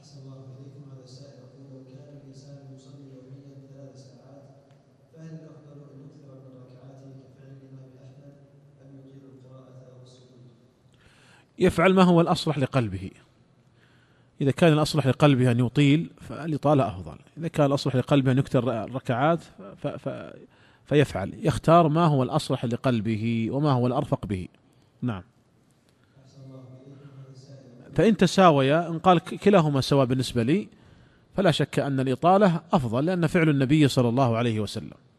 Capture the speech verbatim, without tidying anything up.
أحسن الله إليكم. هذا السائل يقول: لو كان الإنسان يصلي يوميا ثلاث ساعات فهل الأفضل أن يكثر من ركعاته كفعل الإمام أحمد أم يطيل القراءة والسجود؟ يفعل ما هو الأصلح لقلبه. إذا كان الأصلح لقلبه أن يطيل فالإطالة أفضل، إذا كان الأصلح لقلبه أن يكثر الركعات ف... ف... فيفعل، يختار ما هو الأصلح لقلبه وما هو الأرفق به. نعم. فإن تساويا، إن قال كلاهما سواء بالنسبة لي، فلا شك أن الإطالة أفضل، لأن فعل النبي صلى الله عليه وسلم.